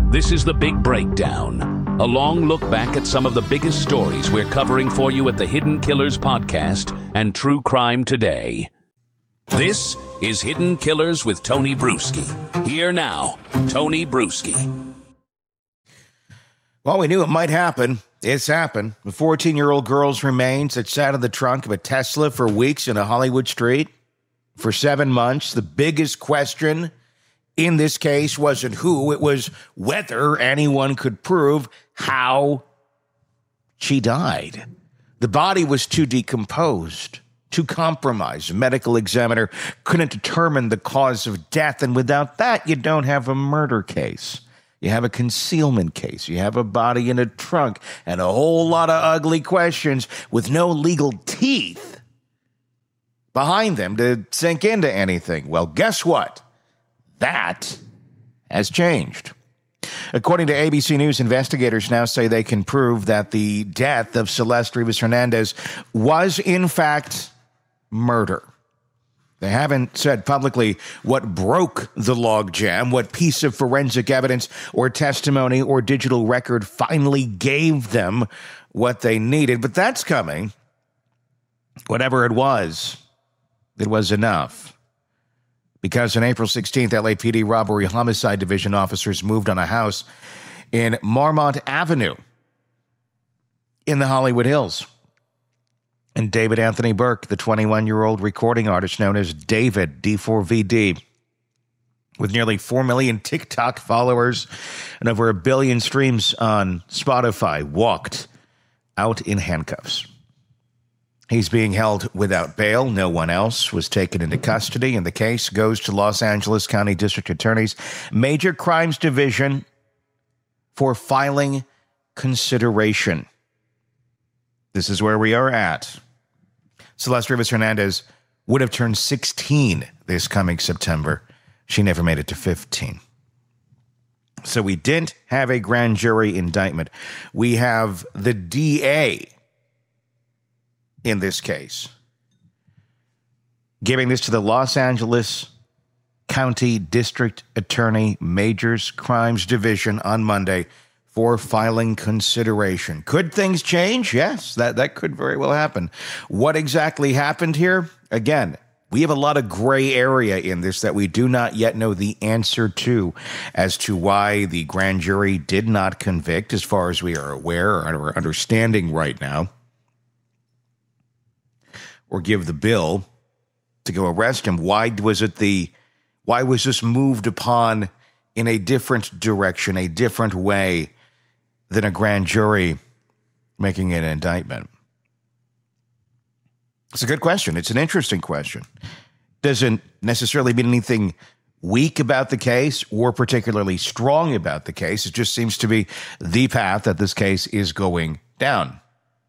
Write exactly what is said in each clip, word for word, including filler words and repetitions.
This is The Big Breakdown, a long look back at some of the biggest stories we're covering for you at the Hidden Killers podcast and True Crime Today. This is Hidden Killers with Tony Bruschi. Here now, Tony Bruschi. Well, we knew it might happen. It's happened. A fourteen-year-old girl's remains that sat in the trunk of a Tesla for weeks in a Hollywood street for seven months. The biggest question in this case wasn't who, it was whether anyone could prove how she died. The body was too decomposed, too compromised. A medical examiner couldn't determine the cause of death, and without that, you don't have a murder case. You have a concealment case. You have a body in a trunk and a whole lot of ugly questions with no legal teeth behind them to sink into anything. Well, guess what? That has changed. According to A B C News, investigators now say they can prove that the death of Celeste Rivas-Hernandez was, in fact, murder. They haven't said publicly what broke the logjam, what piece of forensic evidence or testimony or digital record finally gave them what they needed, but that's coming. Whatever it was, it was enough. Because on April sixteenth, L A P D Robbery Homicide Division officers moved on a house in Marmont Avenue in the Hollywood Hills. And David Anthony Burke, the twenty-one-year-old recording artist known as David, D four V D, with nearly four million TikTok followers and over a billion streams on Spotify, walked out in handcuffs. He's being held without bail. No one else was taken into custody, and the case goes to Los Angeles County District Attorney's Major Crimes Division for filing consideration. This is where we are at. Celeste Rivas-Hernandez would have turned sixteen this coming September. She never made it to fifteen. So we didn't have a grand jury indictment. We have the D A in this case giving this to the Los Angeles County District Attorney Majors Crimes Division on Monday for filing consideration. Could things change? Yes, that, that could very well happen. What exactly happened here? Again, we have a lot of gray area in this that we do not yet know the answer to as to why the grand jury did not convict, as far as we are aware or are understanding right now, or give the bill to go arrest him. Why was it the, why was this moved upon in a different direction, a different way than a grand jury making an indictment? It's a good question. It's an interesting question. Doesn't necessarily mean anything weak about the case or particularly strong about the case. It just seems to be the path that this case is going down.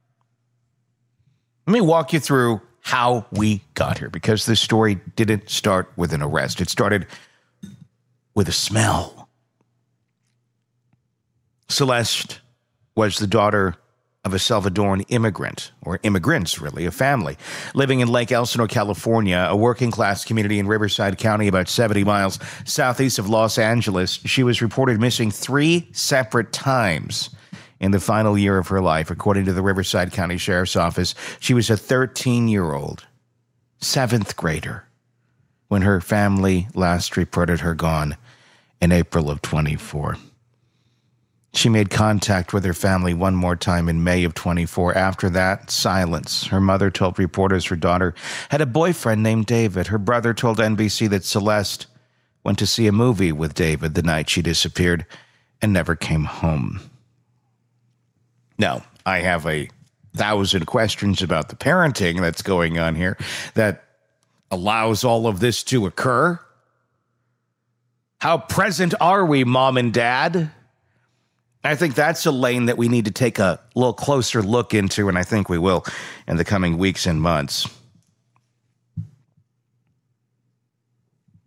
Let me walk you through how we got here, because this story didn't start with an arrest. It started with a smell. Celeste was the daughter of a Salvadoran immigrant, or immigrants, really, a family, living in Lake Elsinore, California, a working-class community in Riverside County, about seventy miles southeast of Los Angeles. She was reported missing three separate times in the final year of her life, according to the Riverside County Sheriff's Office. She was a thirteen-year-old, seventh grader, when her family last reported her gone in April of twenty-four. She made contact with her family one more time in May of twenty-four. After that, silence. Her mother told reporters her daughter had a boyfriend named David. Her brother told N B C that Celeste went to see a movie with David the night she disappeared and never came home. Now, I have a thousand questions about the parenting that's going on here that allows all of this to occur. How present are we, Mom and Dad? I think that's a lane that we need to take a little closer look into, and I think we will in the coming weeks and months.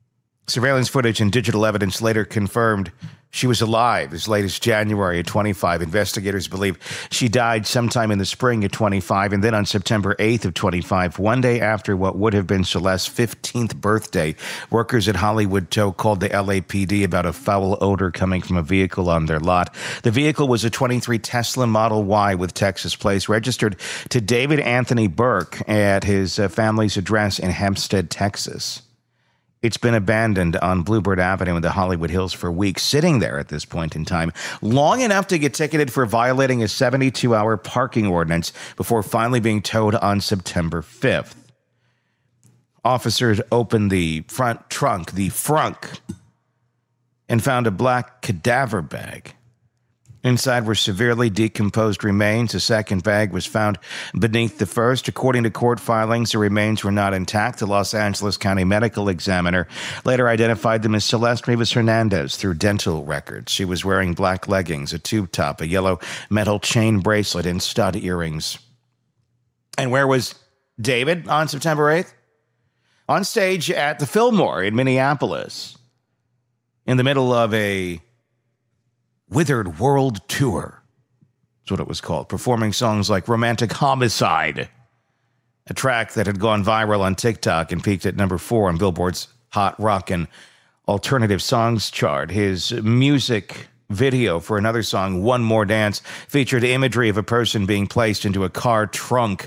Surveillance footage and digital evidence later confirmed she was alive as late as January of twenty-five. Investigators believe she died sometime in the spring of twenty-five, and then on September eighth of twenty-five, one day after what would have been Celeste's fifteenth birthday, workers at Hollywood Tow called the L A P D about a foul odor coming from a vehicle on their lot. The vehicle was a twenty-three Tesla Model Y with Texas plates, registered to David Anthony Burke at his uh, family's address in Hempstead, Texas. It's been abandoned on Bluebird Avenue in the Hollywood Hills for weeks, sitting there at this point in time, long enough to get ticketed for violating a seventy-two hour parking ordinance before finally being towed on September fifth. Officers opened the front trunk, the frunk, and found a black cadaver bag. Inside were severely decomposed remains. A second bag was found beneath the first. According to court filings, the remains were not intact. The Los Angeles County Medical Examiner later identified them as Celeste Rivas Hernandez through dental records. She was wearing black leggings, a tube top, a yellow metal chain bracelet, and stud earrings. And where was David on September eighth? On stage at the Fillmore in Minneapolis, in the middle of a Withered World Tour. That's what it was called. Performing songs like Romantic Homicide, a track that had gone viral on TikTok and peaked at number four on Billboard's Hot Rock and Alternative Songs chart. His music video for another song, One More Dance, featured imagery of a person being placed into a car trunk.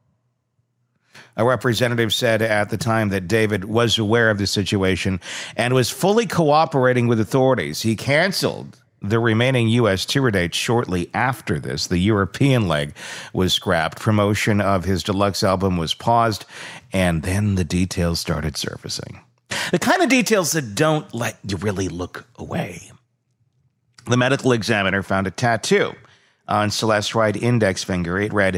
A representative said at the time that David was aware of the situation and was fully cooperating with authorities. He canceled the remaining U S tour dates shortly after this. The European leg was scrapped. Promotion of his deluxe album was paused, and then the details started surfacing. The kind of details that don't let you really look away. The medical examiner found a tattoo on Celeste's right index finger. It read,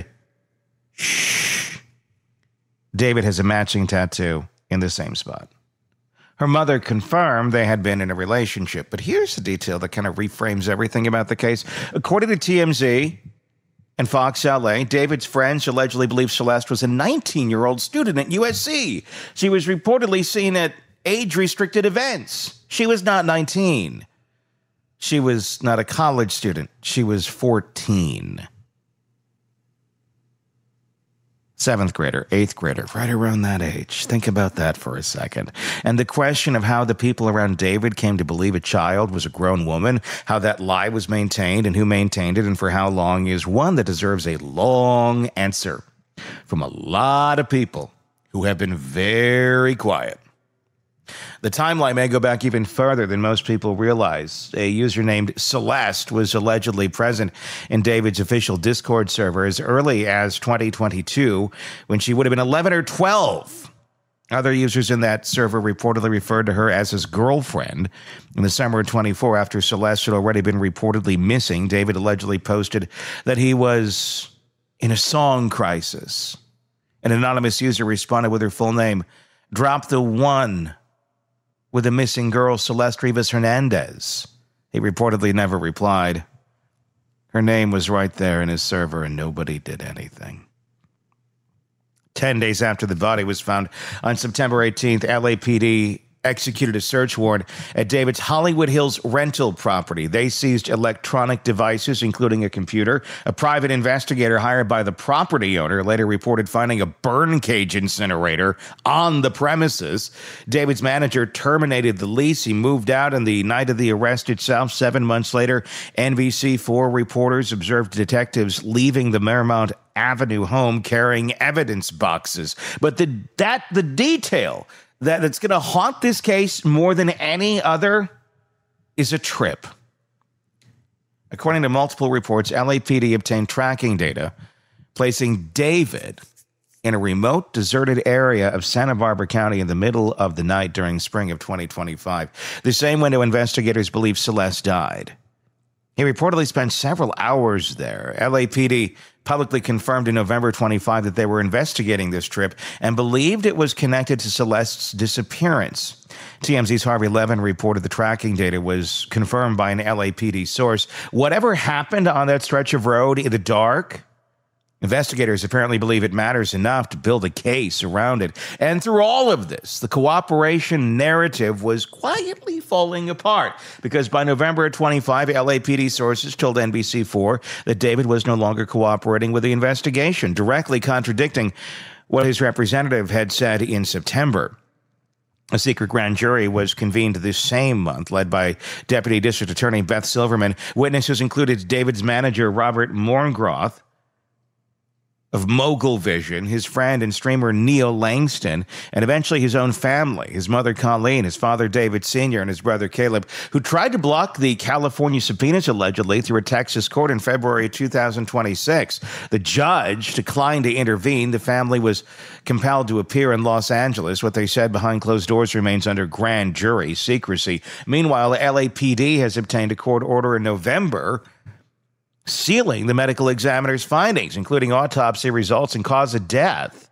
"Shh." David has a matching tattoo in the same spot. Her mother confirmed they had been in a relationship. But here's the detail that kind of reframes everything about the case. According to T M Z and Fox L A, David's friends allegedly believe Celeste was a nineteen-year-old student at U S C. She was reportedly seen at age-restricted events. She was not nineteen. She was not a college student. She was fourteen. Seventh grader, eighth grader, right around that age. Think about that for a second. And the question of how the people around David came to believe a child was a grown woman, how that lie was maintained and who maintained it and for how long, is one that deserves a long answer from a lot of people who have been very quiet. The timeline may go back even further than most people realize. A user named Celeste was allegedly present in David's official Discord server as early as twenty twenty-two, when she would have been eleven or twelve. Other users in that server reportedly referred to her as his girlfriend. In the summer of twenty-four, after Celeste had already been reportedly missing, David allegedly posted that he was in a song crisis. An anonymous user responded with her full name, "Drop the one with a missing girl, Celeste Rivas Hernandez." He reportedly never replied. Her name was right there in his server, and nobody did anything. Ten days after the body was found, on September eighteenth, L A P D executed a search warrant at David's Hollywood Hills rental property. They seized electronic devices, including a computer. A private investigator hired by the property owner later reported finding a burn cage incinerator on the premises. David's manager terminated the lease. He moved out on the night of the arrest itself. Seven months later, N B C four reporters observed detectives leaving the Marymount Avenue home carrying evidence boxes. But the that the detail that that's going to haunt this case more than any other is a trip. According to multiple reports, L A P D obtained tracking data placing David in a remote, deserted area of Santa Barbara County in the middle of the night during spring of twenty twenty-five, the same window investigators believe Celeste died. He reportedly spent several hours there. L A P D publicly confirmed in November twenty-fifth that they were investigating this trip and believed it was connected to Celeste's disappearance. T M Z's Harvey Levin reported the tracking data was confirmed by an L A P D source. Whatever happened on that stretch of road in the dark Investigators apparently believe it matters enough to build a case around it. And through all of this, the cooperation narrative was quietly falling apart because by November twenty-fifth, L A P D sources told N B C four that David was no longer cooperating with the investigation, directly contradicting what his representative had said in September. A secret grand jury was convened this same month, led by Deputy District Attorney Beth Silverman. Witnesses included David's manager, Robert Morngroth, of Mogul Vision, his friend and streamer Neil Langston, and eventually his own family, his mother Colleen, his father David Senior, and his brother Caleb, who tried to block the California subpoenas allegedly through a Texas court in February two thousand twenty-six. The judge declined to intervene. The family was compelled to appear in Los Angeles. What they said behind closed doors remains under grand jury secrecy. Meanwhile, the L A P D has obtained a court order in November sealing the medical examiner's findings, including autopsy results and cause of death.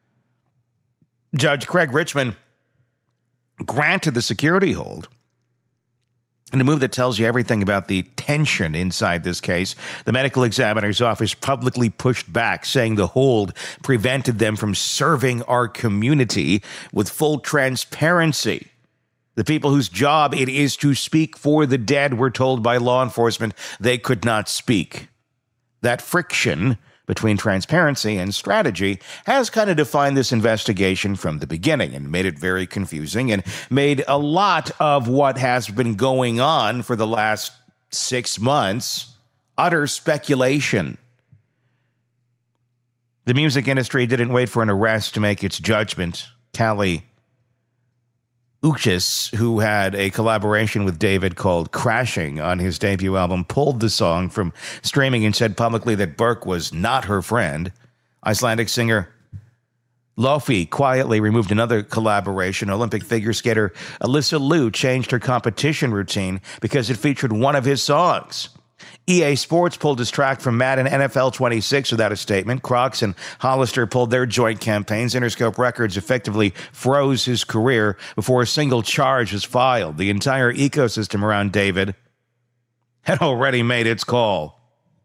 Judge Craig Richmond granted the security hold. In a move that tells you everything about the tension inside this case, the medical examiner's office publicly pushed back, saying the hold prevented them from serving our community with full transparency. The people whose job it is to speak for the dead were told by law enforcement they could not speak. That friction between transparency and strategy has kind of defined this investigation from the beginning and made it very confusing and made a lot of what has been going on for the last six months utter speculation. The music industry didn't wait for an arrest to make its judgment. Kali Uchis, who had a collaboration with David called Crashing on his debut album, pulled the song from streaming and said publicly that Burke was not her friend. Icelandic singer Lofi quietly removed another collaboration. Olympic figure skater Alyssa Liu changed her competition routine because it featured one of his songs. E A Sports pulled his track from Madden N F L twenty-six without a statement. Crocs and Hollister pulled their joint campaigns. Interscope Records effectively froze his career before a single charge was filed. The entire ecosystem around David had already made its call.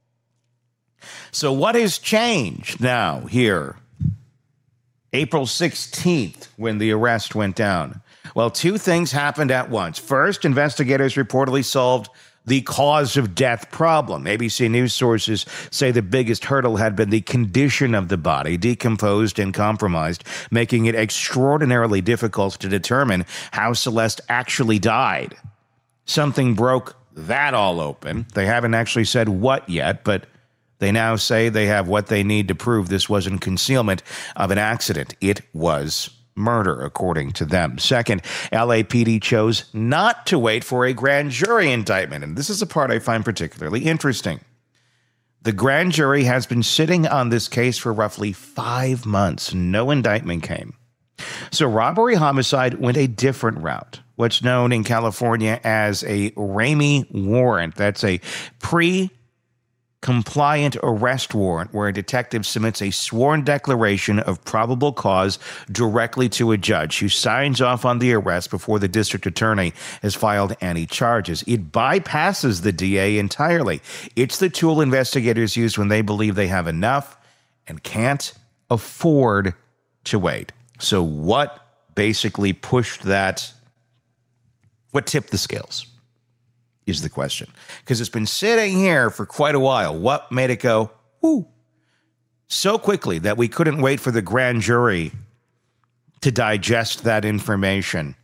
So what has changed now here? April sixteenth, when the arrest went down. Well, two things happened at once. First, investigators reportedly solved the cause of death problem. A B C News sources say the biggest hurdle had been the condition of the body, decomposed and compromised, making it extraordinarily difficult to determine how Celeste actually died. Something broke that all open. They haven't actually said what yet, but they now say they have what they need to prove this wasn't concealment of an accident. It was murder, according to them. Second, L A P D chose not to wait for a grand jury indictment, and this is a part I find particularly interesting. The grand jury has been sitting on this case for roughly five months. No indictment came. So robbery homicide went a different route, what's known in California as a Ramey warrant. That's a pre- compliant arrest warrant where a detective submits a sworn declaration of probable cause directly to a judge who signs off on the arrest before the district attorney has filed any charges. It bypasses the D A entirely. It's the tool investigators use when they believe they have enough and can't afford to wait. So what basically pushed that? What tipped the scales? Is the question. Because it's been sitting here for quite a while. What made it go, whoo, so quickly that we couldn't wait for the grand jury to digest that information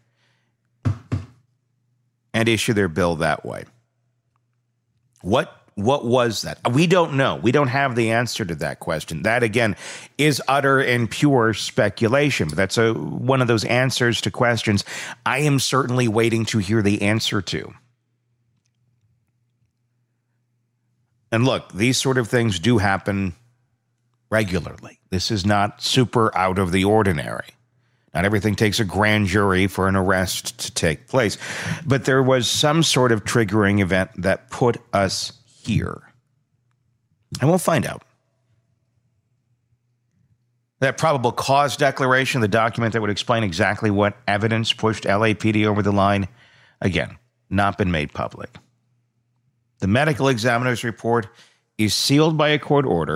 and issue their bill that way? What what was that? We don't know. We don't have the answer to that question. That, again, is utter and pure speculation. But that's a, one of those answers to questions I am certainly waiting to hear the answer to. And look, these sort of things do happen regularly. This is not super out of the ordinary. Not everything takes a grand jury for an arrest to take place. But there was some sort of triggering event that put us here. And we'll find out. That probable cause declaration, the document that would explain exactly what evidence pushed L A P D over the line, again, not been made public. The medical examiner's report is sealed by a court order.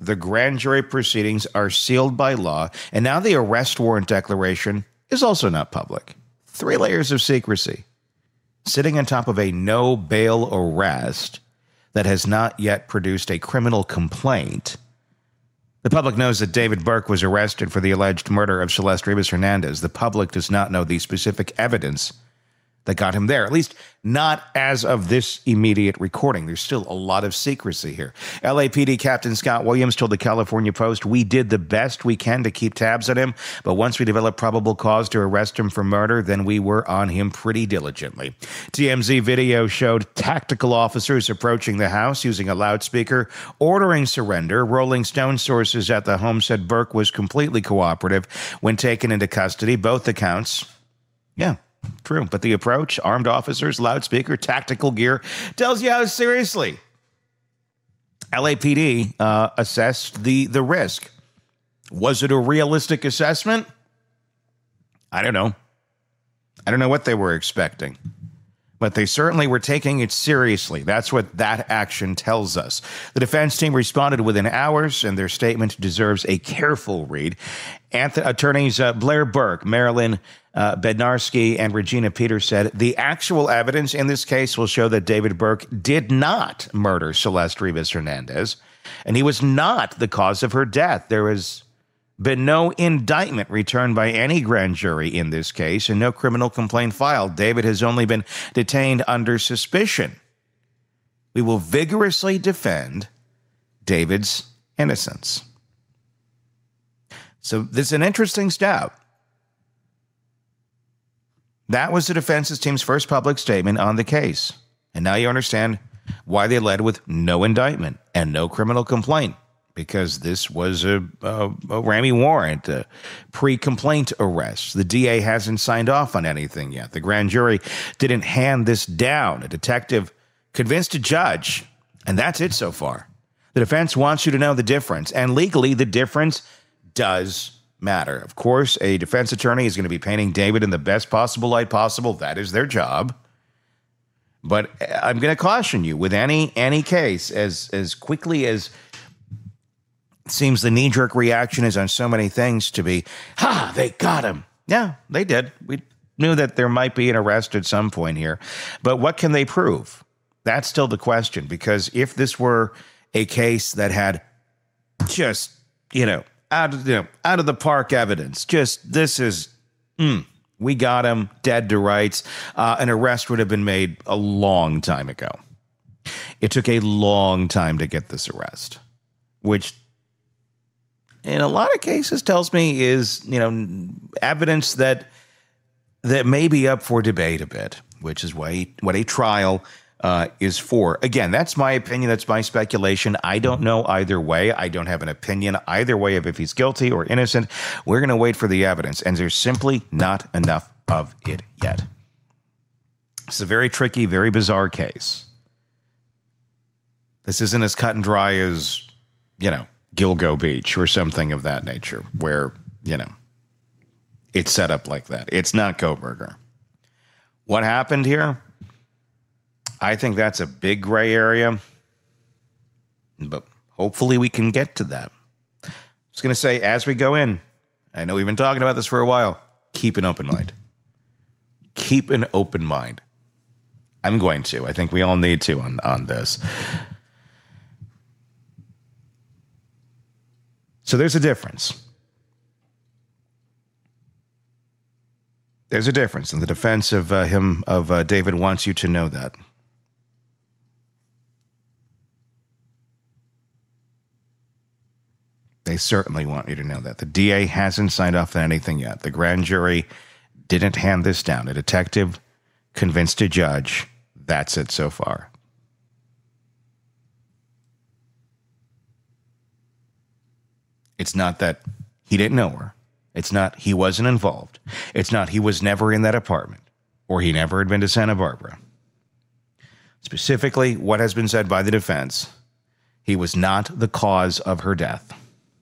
the grand jury proceedings are sealed by law, and now the arrest warrant declaration is also not public. Three layers of secrecy, sitting on top of a no bail arrest that has not yet produced a criminal complaint. The public knows that David Burke was arrested for the alleged murder of Celeste Rivas Hernandez. The public does not know the specific evidence that got him there, at least not as of this immediate recording. There's still a lot of secrecy here. L A P D Captain Scott Williams told the California Post, "We did the best we can to keep tabs on him, but once we developed probable cause to arrest him for murder, then we were on him pretty diligently." T M Z video showed tactical officers approaching the house using a loudspeaker, ordering surrender. Rolling Stone sources at the home said Burke was completely cooperative when taken into custody. Both accounts, yeah, true. But the approach, armed officers, loudspeaker, tactical gear, tells you how seriously L A P D uh, assessed the, the risk. Was it a realistic assessment? I don't know. I don't know what they were expecting. But they certainly were taking it seriously. That's what that action tells us. The defense team responded within hours, and their statement deserves a careful read. Anth- attorneys uh, Blair Burke, Marilyn uh, Bednarski, and Regina Peters said, "The actual evidence in this case will show that David Burke did not murder Celeste Rivas Hernandez, and he was not the cause of her death. There has been no indictment returned by any grand jury in this case, and no criminal complaint filed. David has only been detained under suspicion. We will vigorously defend David's innocence." So this is an interesting step. That was the defense team's first public statement on the case. And now you understand why they led with no indictment and no criminal complaint. Because this was a, a, a Ramey warrant, a pre-complaint arrest. The D A hasn't signed off on anything yet. The grand jury didn't hand this down. A detective convinced a judge, and that's it so far. The defense wants you to know the difference, and legally the difference does matter. Of course, a defense attorney is going to be painting David in the best possible light possible. That is their job. But I'm going to caution you, with any any case, as as quickly as seems the knee-jerk reaction is on so many things to be, ha, they got him. Yeah, they did. We knew that there might be an arrest at some point here. But what can they prove? That's still the question, because if this were a case that had just, you know, out of, you know, out of the park evidence, just this is, mm, we got him, dead to rights, uh, an arrest would have been made a long time ago. It took a long time to get this arrest, which in a lot of cases tells me is, you know, evidence that that may be up for debate a bit, which is why what a trial uh, is for. Again, that's my opinion. That's my speculation. I don't know either way. I don't have an opinion either way of if he's guilty or innocent. We're going to wait for the evidence, and there's simply not enough of it yet. It's a very tricky, very bizarre case. This isn't as cut and dry as, you know, Gilgo Beach or something of that nature, where, you know, it's set up like that. It's not Kohberger. What happened here? I think that's a big gray area, but hopefully we can get to that. I was going to say, as we go in, I know we've been talking about this for a while, keep an open mind. Keep an open mind. I'm going to. I think we all need to on, on this. So there's a difference. There's a difference, and the defense of uh, him, of uh, David, wants you to know that. They certainly want you to know that. The D A hasn't signed off on anything yet. The grand jury didn't hand this down. A detective convinced a judge. That's it so far. It's not that he didn't know her. It's not he wasn't involved. It's not he was never in that apartment, or he never had been to Santa Barbara. Specifically, what has been said by the defense, he was not the cause of her death.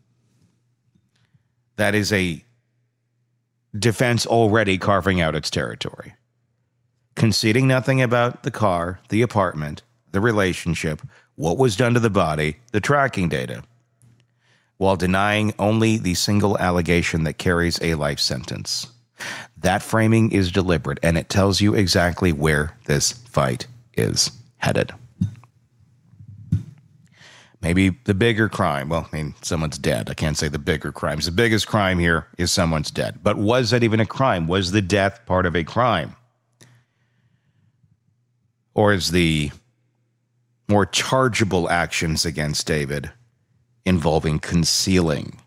That is a defense already carving out its territory. Conceding nothing about the car, the apartment, the relationship, what was done to the body, the tracking data. while denying only the single allegation that carries a life sentence. That framing is deliberate, and it tells you exactly where this fight is headed. Maybe the bigger crime, well, I mean, someone's dead. I can't say the bigger crimes. The biggest crime here is someone's dead. But was that even a crime? Was the death part of a crime? Or is the more chargeable actions against David involving concealing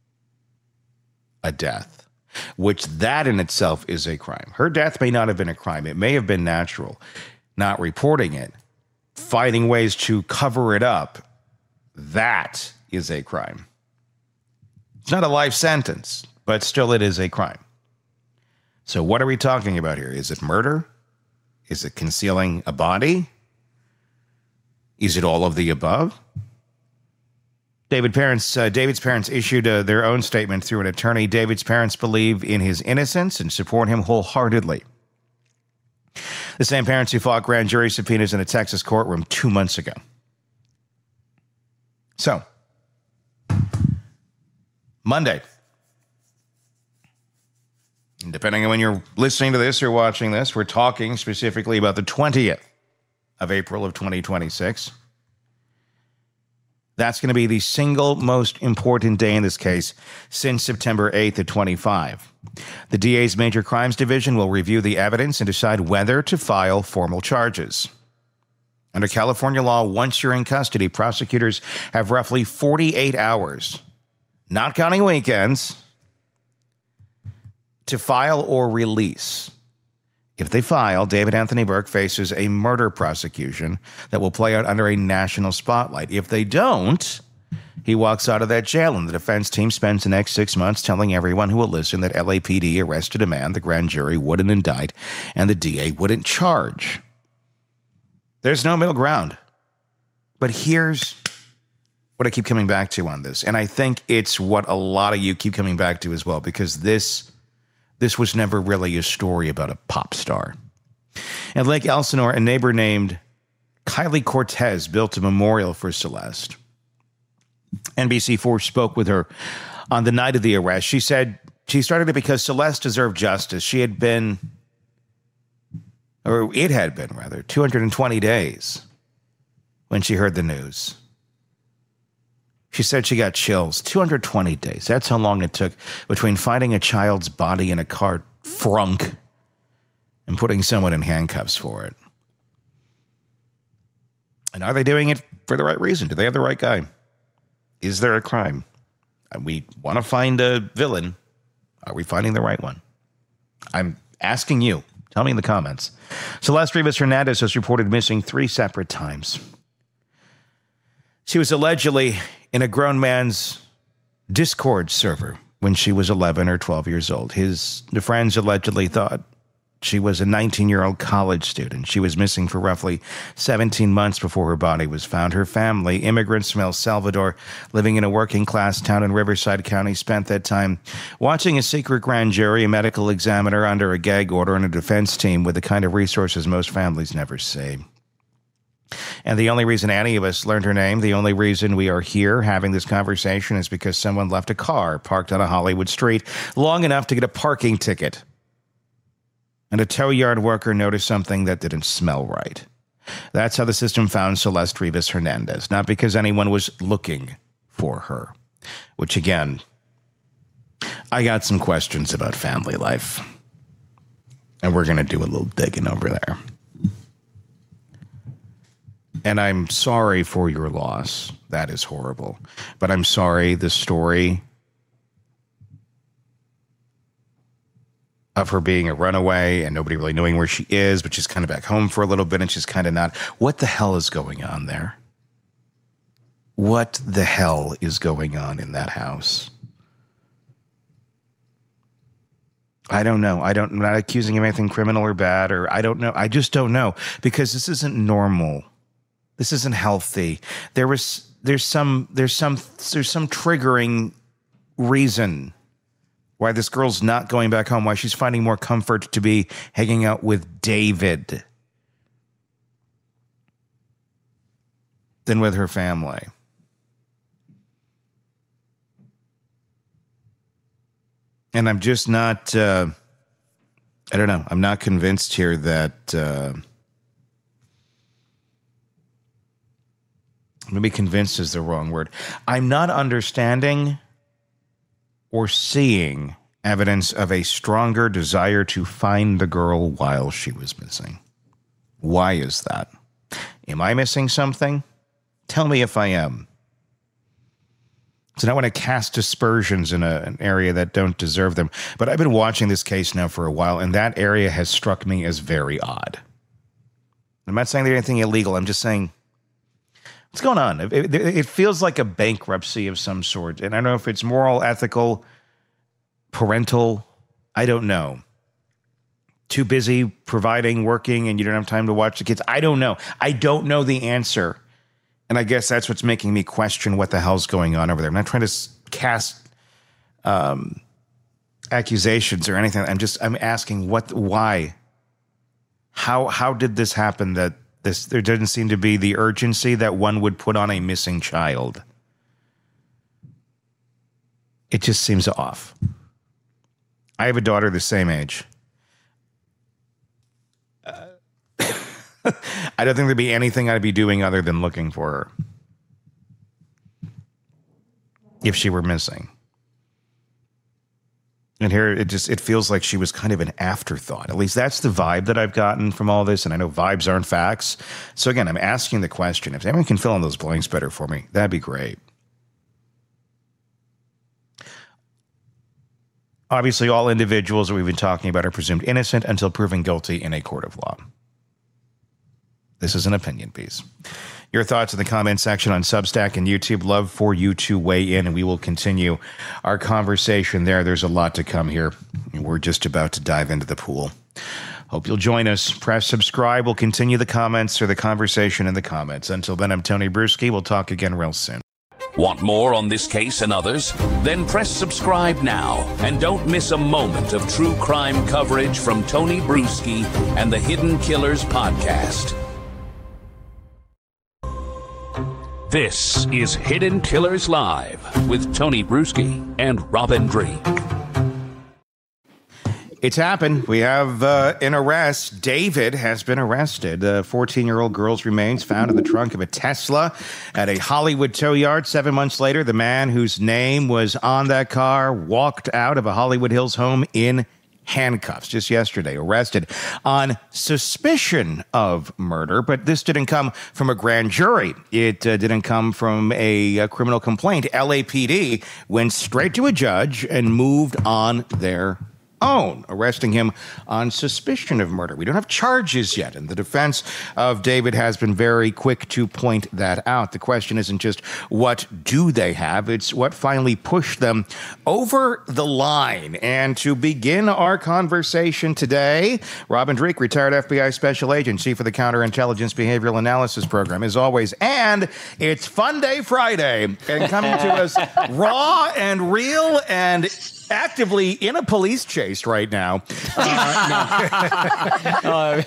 a death, which that in itself is a crime. Her death may not have been a crime. It may have been natural. Not reporting it, finding ways to cover it up, that is a crime. It's not a life sentence, but still it is a crime. So what are we talking about here? Is it murder? Is it concealing a body? Is it all of the above? David parents, uh, David's parents issued uh, their own statement through an attorney. David's parents believe in his innocence and support him wholeheartedly. The same parents who fought grand jury subpoenas in a Texas courtroom two months ago. So, Monday, depending on when you're listening to this or watching this, we're talking specifically about the twentieth of April of twenty twenty-six. That's going to be the single most important day in this case since September eighth of twenty-five. The D A's Major Crimes Division will review the evidence and decide whether to file formal charges. Under California law, once you're in custody, prosecutors have roughly forty-eight hours, not counting weekends, to file or release. If they file, David Anthony Burke faces a murder prosecution that will play out under a national spotlight. If they don't, he walks out of that jail, and the defense team spends the next six months telling everyone who will listen that L A P D arrested a man the grand jury wouldn't indict and the D A wouldn't charge. There's no middle ground. But here's what I keep coming back to on this, and I think it's what a lot of you keep coming back to as well, because this This was never really a story about a pop star. At Lake Elsinore, a neighbor named Kylie Cortez built a memorial for Celeste. N B C four spoke with her on the night of the arrest. She said she started it because Celeste deserved justice. She had been, or it had been rather, two hundred twenty days when she heard the news. She said she got chills. two hundred twenty days. That's how long it took between finding a child's body in a car frunk and putting someone in handcuffs for it. And are they doing it for the right reason? Do they have the right guy? Is there a crime? We want to find a villain. Are we finding the right one? I'm asking you. Tell me in the comments. Celeste Rivas Hernandez was reported missing three separate times. She was allegedly in a grown man's Discord server when she was eleven or twelve years old. His the friends allegedly thought she was a nineteen-year-old college student. She was missing for roughly seventeen months before her body was found. Her family, immigrants from El Salvador, living in a working-class town in Riverside County, spent that time watching a secret grand jury, a medical examiner under a gag order, and a defense team with the kind of resources most families never see. And the only reason any of us learned her name, the only reason we are here having this conversation is because someone left a car parked on a Hollywood street long enough to get a parking ticket. And a tow yard worker noticed something that didn't smell right. That's how the system found Celeste Rivas Hernandez, not because anyone was looking for her. Which, again, I got some questions about family life. And we're going to do a little digging over there. And I'm sorry for your loss. That is horrible. But I'm sorry the story of her being a runaway and nobody really knowing where she is, but she's kind of back home for a little bit and she's kind of not. What the hell is going on there? What the hell is going on in that house? I don't know. I don't, I'm not accusing of anything criminal or bad, or I don't know. I just don't know, because this isn't normal. This isn't healthy. There was, there's some, there's some, there's some triggering reason why this girl's not going back home, why she's finding more comfort to be hanging out with David than with her family. And I'm just not, uh, I don't know, I'm not convinced here that, uh, maybe convinced is the wrong word. I'm not understanding or seeing evidence of a stronger desire to find the girl while she was missing. Why is that? Am I missing something? Tell me if I am. So I don't want to cast aspersions in a, an area that don't deserve them. But I've been watching this case now for a while, and that area has struck me as very odd. I'm not saying there's anything illegal. I'm just saying, what's going on? It, it, it feels like a bankruptcy of some sort. And I don't know if it's moral, ethical, parental. I don't know. Too busy providing, working, and you don't have time to watch the kids. I don't know. I don't know the answer. And I guess that's what's making me question what the hell's going on over there. I'm not trying to cast um, accusations or anything. I'm just, I'm asking what, why, how, how did this happen that this, there doesn't seem to be the urgency that one would put on a missing child. It just seems off. I have a daughter the same age. I don't think there'd be anything I'd be doing other than looking for her if she were missing. And here it just, it feels like she was kind of an afterthought. At least that's the vibe that I've gotten from all this. And I know vibes aren't facts. So again, I'm asking the question. If anyone can fill in those blanks better for me, that'd be great. Obviously, all individuals that we've been talking about are presumed innocent until proven guilty in a court of law. This is an opinion piece. Your thoughts in the comment section on Substack and YouTube. Love for you to weigh in, and we will continue our conversation there. There's a lot to come here. We're just about to dive into the pool. Hope you'll join us. Press subscribe. We'll continue the comments or the conversation in the comments. Until then, I'm Tony Brueski. We'll talk again real soon. Want more on this case and others? Then press subscribe now and don't miss a moment of true crime coverage from Tony Brueski and the Hidden Killers podcast. This is Hidden Killers Live with Tony Brueski and Robin Dreeke. It's happened. We have uh, an arrest. David has been arrested. The fourteen-year-old girl's remains found in the trunk of a Tesla at a Hollywood tow yard. Seven months later, the man whose name was on that car walked out of a Hollywood Hills home in handcuffs just yesterday, arrested on suspicion of murder. But this didn't come from a grand jury. It uh, didn't come from a, a criminal complaint. L A P D went straight to a judge and moved on their own, arresting him on suspicion of murder. We don't have charges yet, and the defense of David has been very quick to point that out. The question isn't just what do they have, it's what finally pushed them over the line. And to begin our conversation today, Robin Dreeke, retired F B I Special Agent, Chief of the Counterintelligence Behavioral Analysis Program, as always. And it's Fun Day Friday, and coming to us raw and real and actively in a police chase right now. Uh, oh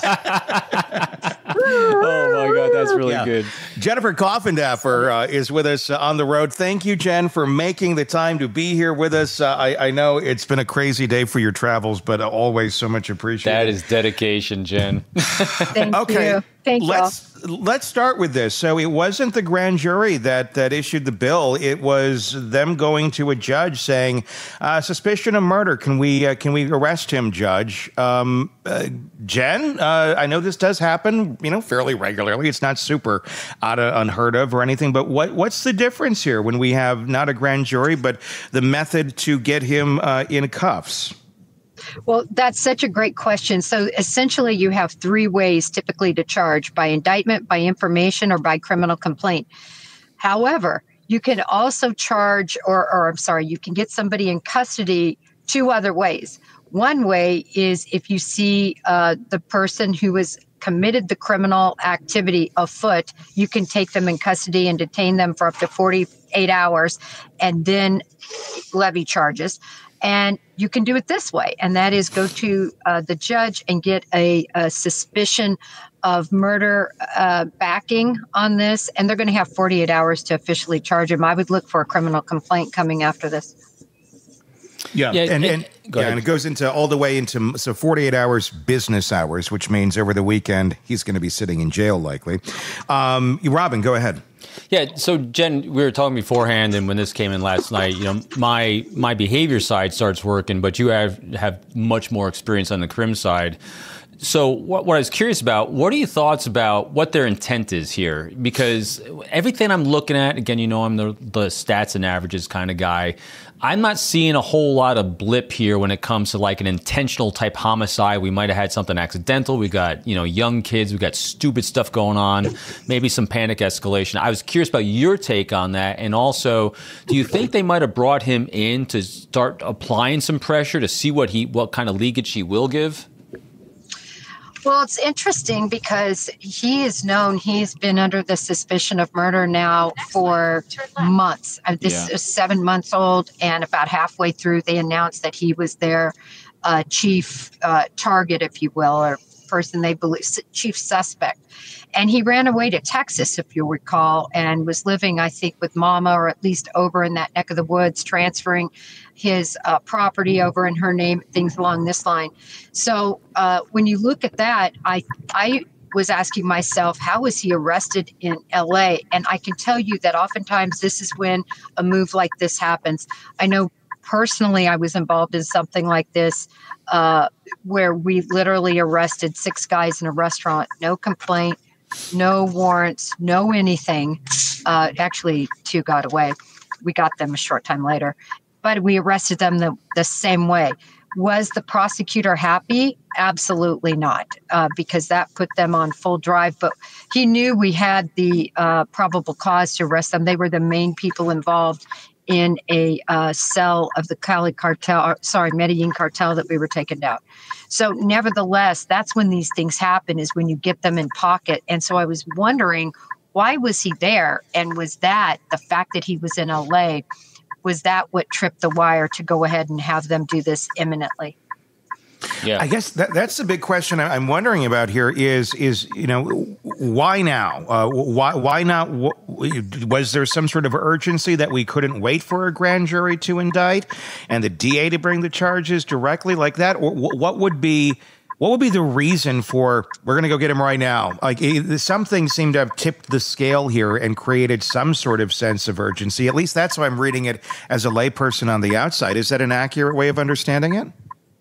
my God, that's really yeah. good. Jennifer Coffendaffer uh, is with us uh, on the road. Thank you, Jen, for making the time to be here with us. Uh, I, I know it's been a crazy day for your travels, but always so much appreciated. That is dedication, Jen. Thank okay. you. Thank let's you let's start with this. So it wasn't the grand jury that that issued the bill. It was them going to a judge saying, uh, "Suspicion of murder. Can we uh, can we arrest him, Judge?" Um, uh, Jen, uh, I know this does happen, you know, fairly regularly. It's not super out of unheard of or anything. But what what's the difference here when we have not a grand jury, but the method to get him uh, in cuffs? Well, that's such a great question. So essentially, you have three ways typically to charge: by indictment, by information, or by criminal complaint. However, you can also charge, or, or I'm sorry, you can get somebody in custody two other ways. One way is if you see uh, the person who has committed the criminal activity afoot, you can take them in custody and detain them for up to forty-eight hours and then levy charges. And you can do it this way, and that is go to uh, the judge and get a, a suspicion of murder uh, backing on this, and they're going to have forty-eight hours to officially charge him. I would look for a criminal complaint coming after this. Yeah, Yeah, and, it- and, go yeah, ahead. and it goes into all the way into so forty-eight hours business hours, which means over the weekend he's going to be sitting in jail likely. Um, Robin, go ahead. Yeah, so Jen, we were talking beforehand, and when this came in last night, you know, my my behavior side starts working, but you have have much more experience on the crim side. So what, what I was curious about, what are your thoughts about what their intent is here? Because everything I'm looking at, again, you know, I'm the, the stats and averages kind of guy. I'm not seeing a whole lot of blip here when it comes to like an intentional type homicide. We might have had something accidental. We got, you know, young kids. We got stupid stuff going on, maybe some panic escalation. I was curious about your take on that. And also, do you think they might have brought him in to start applying some pressure to see what he, what kind of leakage he will give? Well, it's interesting because he is known, he's been under the suspicion of murder now for months. Uh, This Yeah. is seven months old, and about halfway through, they announced that he was their uh, chief uh, target, if you will, or person they believe, chief suspect. And he ran away to Texas, if you recall, and was living, I think, with mama, or at least over in that neck of the woods, transferring his uh, property over in her name, things along this line. So uh, when you look at that, I I was asking myself, how was he arrested in L A? And I can tell you that oftentimes this is when a move like this happens. I know personally I was involved in something like this uh, where we literally arrested six guys in a restaurant, no complaint, no warrants, no anything. Uh, actually, two got away. We got them a short time later, but we arrested them the, the same way. Was the prosecutor happy? Absolutely not, uh, because that put them on full drive. But he knew we had the uh, probable cause to arrest them. They were the main people involved in a uh, cell of the Cali cartel, or, sorry, Medellin cartel that we were taking down. So nevertheless, that's when these things happen, is when you get them in pocket. And so I was wondering, why was he there? And was that the fact that he was in L A, was that what tripped the wire to go ahead and have them do this imminently? Yeah. I guess that, that's the big question I'm wondering about here is, is you know, why now? Uh, why why not? Was there some sort of urgency that we couldn't wait for a grand jury to indict and the D A to bring the charges directly like that? Or what would be what would be the reason for, we're going to go get him right now? Like it, something seemed to have tipped the scale here and created some sort of sense of urgency. At least that's how I'm reading it as a layperson on the outside. Is that an accurate way of understanding it?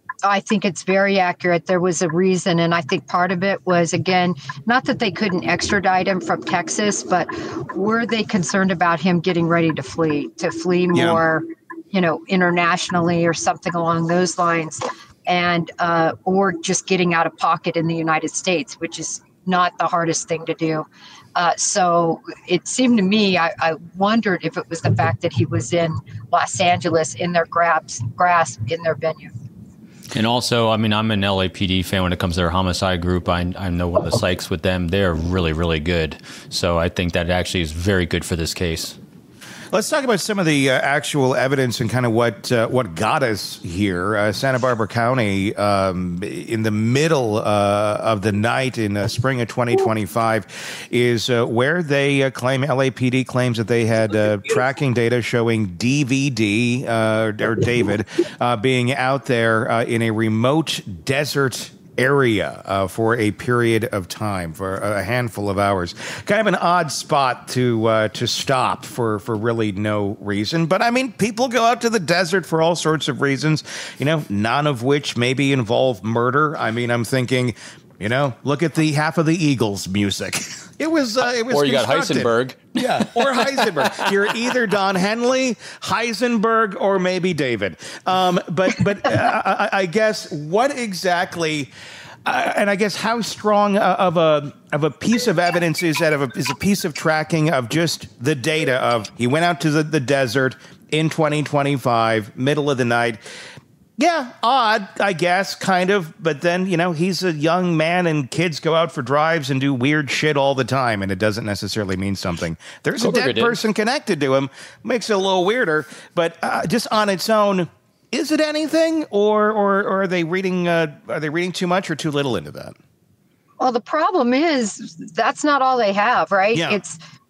I think it's very accurate. There was a reason, and I think part of it was, again, not that they couldn't extradite him from Texas, but were they concerned about him getting ready to flee, to flee more, yeah. you know, internationally or something along those lines, and uh, or just getting out of pocket in the United States, which is not the hardest thing to do. Uh, so it seemed to me, I, I wondered if it was the fact that he was in Los Angeles, in their grasp, grasp in their venue. And also, I mean, I'm an L A P D fan when it comes to their homicide group. I, I know one of the psychs with them. They're really, really good. So I think that actually is very good for this case. Let's talk about some of the uh, actual evidence and kind of what uh, what got us here. Uh, Santa Barbara County, um, in the middle uh, of the night in uh, spring of twenty twenty-five, is uh, where they uh, claim, L A P D claims that they had uh, tracking data showing D V D, uh, or David, uh, being out there uh, in a remote desert area uh, for a period of time, for a handful of hours. Kind of an odd spot to uh, to stop for, for really no reason. But I mean, people go out to the desert for all sorts of reasons, you know, none of which maybe involve murder. I mean, I'm thinking, you know, look at the half of the Eagles music. It was, uh, it was, or you got constructed. Heisenberg. Yeah, or Heisenberg. You're either Don Henley, Heisenberg, or maybe David. Um, but but uh, I, I guess what exactly, uh, and I guess how strong of a of a piece of evidence is that of a, is a piece of tracking of just the data of he went out to the, the desert in twenty twenty-five, middle of the night. Yeah, odd, I guess, kind of. But then, you know, he's a young man and kids go out for drives and do weird shit all the time, and it doesn't necessarily mean something. There's a dead person connected to him. Makes it a little weirder. But uh, just on its own, is it anything? Or, or, or are they reading uh, are they reading too much or too little into that? Well, the problem is that's not all they have, right? Yeah. It's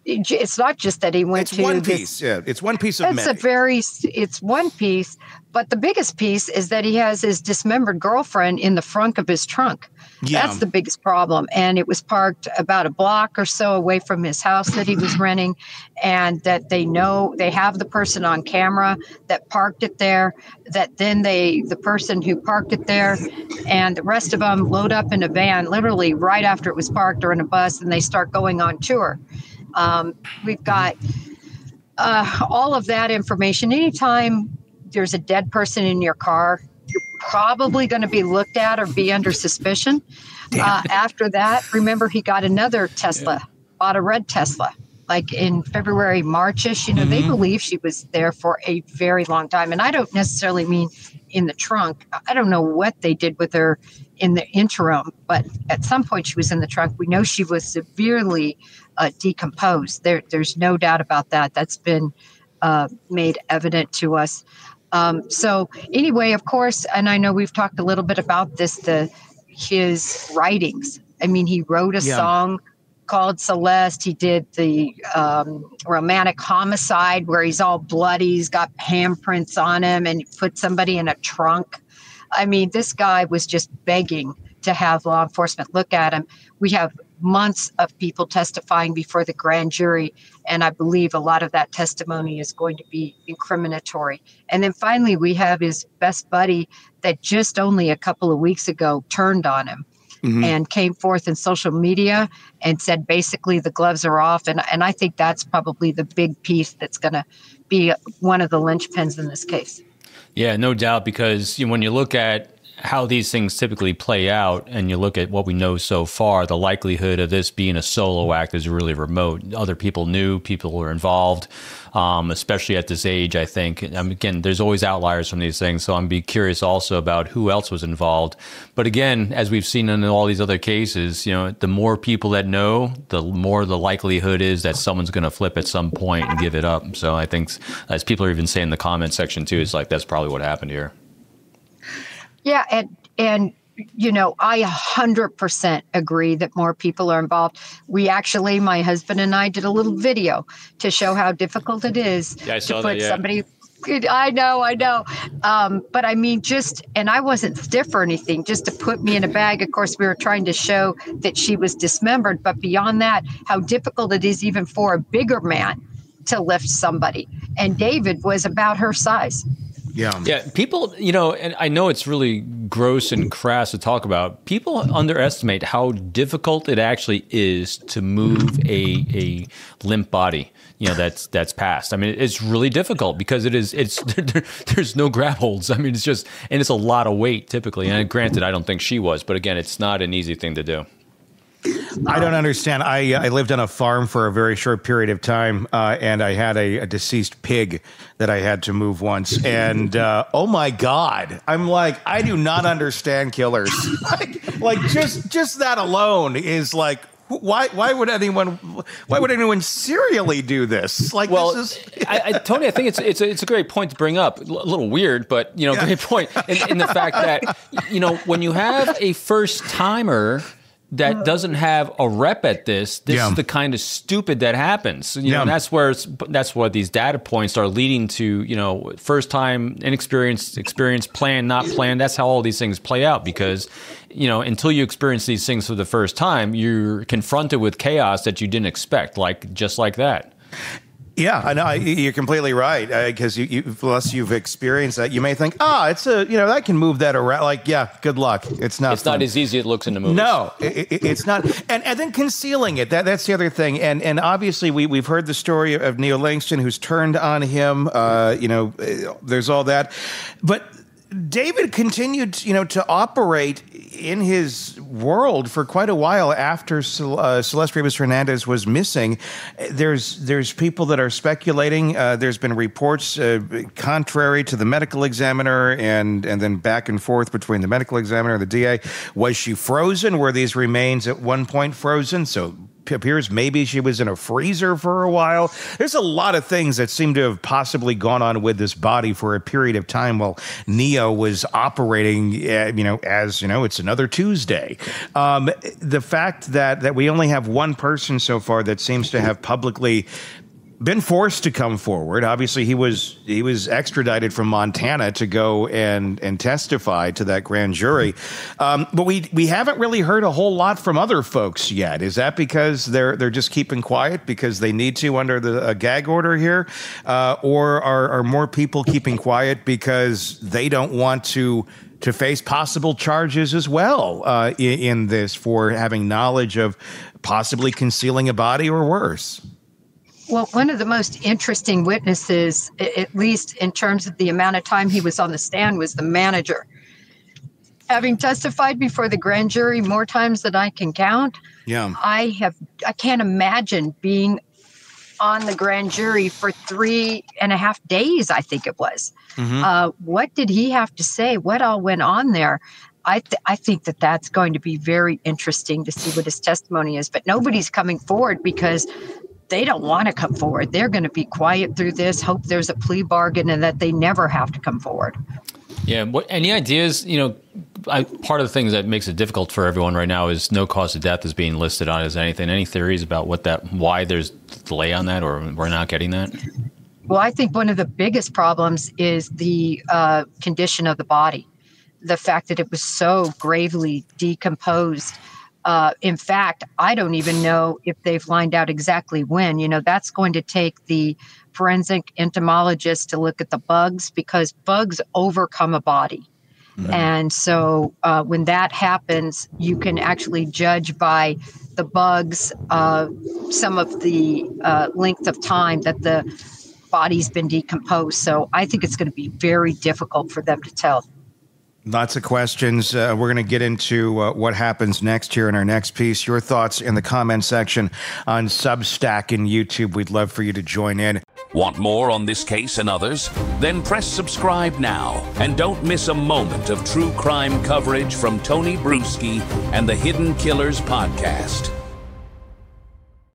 it's not just that he went it's to one this, piece. Yeah, it's one piece of it's many. a very it's one piece, but the biggest piece is that he has his dismembered girlfriend in the front of his trunk. Yeah. That's the biggest problem. And it was parked about a block or so away from his house that he was renting, and that they know they have the person on camera that parked it there, that then they the person who parked it there and the rest of them load up in a van literally right after it was parked or in a bus, and they start going on tour. Um, we've got uh, all of that information. Anytime there's a dead person in your car, you're probably going to be looked at or be under suspicion. Uh, after that, remember, he got another Tesla, yeah. bought a red Tesla, like in February, March-ish. You know, mm-hmm. they believe she was there for a very long time. And I don't necessarily mean in the trunk. I don't know what they did with her in the interim, but at some point she was in the trunk. We know she was severely uh, decomposed. There, there's no doubt about that. That's been uh, made evident to us. Um, so anyway, of course, and I know we've talked a little bit about this, the his writings. I mean, he wrote a yeah. song called Celeste. He did the um, romantic homicide where he's all bloody. He's got handprints on him and he put somebody in a trunk. I mean, this guy was just begging to have law enforcement look at him. We have months of people testifying before the grand jury, and I believe a lot of that testimony is going to be incriminatory. And then finally, we have his best buddy that just only a couple of weeks ago turned on him mm-hmm. and came forth in social media and said, basically, the gloves are off. And, and I think that's probably the big piece that's going to be one of the linchpins in this case. Yeah, no doubt, because you know, when you look at how these things typically play out and you look at what we know so far, the likelihood of this being a solo act is really remote. Other people knew, people were involved, um, especially at this age, I think. Um, again, there's always outliers from these things, so I'm be curious also about who else was involved. But again, as we've seen in all these other cases, you know, the more people that know, the more the likelihood is that someone's going to flip at some point and give it up. So I think, as people are even saying in the comment section too, it's like that's probably what happened here. Yeah, and, and you know, I one hundred percent agree that more people are involved. We actually, my husband and I did a little video to show how difficult it is yeah, I to saw put that, yeah. somebody. I know, I know. Um, but I mean, just, and I wasn't stiff or anything, just to put me in a bag. Of course, we were trying to show that she was dismembered. But beyond that, how difficult it is even for a bigger man to lift somebody. And David was about her size. Yeah. Yeah. People, you know, and I know it's really gross and crass to talk about. People underestimate how difficult it actually is to move a a limp body, you know, that's that's passed. I mean, it's really difficult because it is, it's, there, there's no grab holds. I mean, it's just, and it's a lot of weight typically. And granted, I don't think she was, but again, it's not an easy thing to do. I don't understand. I I lived on a farm for a very short period of time, uh, and I had a, a deceased pig that I had to move once. And uh, oh my God, I'm like, I do not understand killers. like, like just just that alone is like, why why would anyone why would anyone serially do this? Like, well, this is I, I, Tony, I think it's it's a, it's a great point to bring up. A little weird, but you know, yeah. great point. In, in the fact that you know, when you have a first timer that doesn't have a rep at this, this yeah. is the kind of stupid that happens. You yeah. know, and that's where it's, that's what these data points are leading to, you know, first time, inexperienced, experience, plan, not plan. That's how all these things play out because, you know, until you experience these things for the first time, you're confronted with chaos that you didn't expect, like just like that. Yeah, I know. You're completely right. Because uh, you, you, unless you've experienced that, you may think, ah, oh, it's a, you know, I can move that around. Like, yeah, good luck. It's not. It's fun. not as easy as it looks in the movies. No, it, it, it's not. And and then concealing it. That that's the other thing. And and obviously we we've heard the story of Neil Langston, who's turned on him. Uh, you know, there's all that, but David continued, you know, to operate in his world for quite a while after uh, Celeste Rivas Hernandez was missing. There's there's people that are speculating. Uh, there's been reports uh, contrary to the medical examiner, and and then back and forth between the medical examiner and the D A. Was she frozen? Were these remains at one point frozen? So appears maybe she was in a freezer for a while. There's a lot of things that seem to have possibly gone on with this body for a period of time while Neo was operating, uh, you know, as, you know, it's another Tuesday. Um, the fact that, that we only have one person so far that seems to have publicly been forced to come forward. Obviously, he was he was extradited from Montana to go and and testify to that grand jury. Um, but we we haven't really heard a whole lot from other folks yet. Is that because they're they're just keeping quiet because they need to under the a gag order here, uh, or are are more people keeping quiet because they don't want to to face possible charges as well uh, in, in this for having knowledge of possibly concealing a body or worse? Well, one of the most interesting witnesses, at least in terms of the amount of time he was on the stand, was the manager. Having testified before the grand jury more times than I can count, yeah, I have I can't imagine being on the grand jury for three and a half days, I think it was. Mm-hmm. Uh, what did he have to say? What all went on there? I, th- I think that that's going to be very interesting to see what his testimony is. But nobody's coming forward because they don't want to come forward. They're going to be quiet through this, hope there's a plea bargain and that they never have to come forward. Yeah. What, any ideas, you know, I, part of the things that makes it difficult for everyone right now is no cause of death is being listed on as anything. Any theories about what that, why there's delay on that, or we're not getting that? Well, I think one of the biggest problems is the uh, condition of the body. The fact that it was so gravely decomposed. Uh, in fact, I don't even know if they've lined out exactly when. You know, that's going to take the forensic entomologist to look at the bugs because bugs overcome a body. Mm-hmm. And so uh, when that happens, you can actually judge by the bugs uh, some of the uh, length of time that the body's been decomposed. So I think it's going to be very difficult for them to tell. Lots of questions. Uh, we're going to get into uh, what happens next here in our next piece. Your thoughts in the comment section on Substack and YouTube. We'd love for you to join in. Want more on this case and others? Then press subscribe now and don't miss a moment of true crime coverage from Tony Bruschi and the Hidden Killers podcast.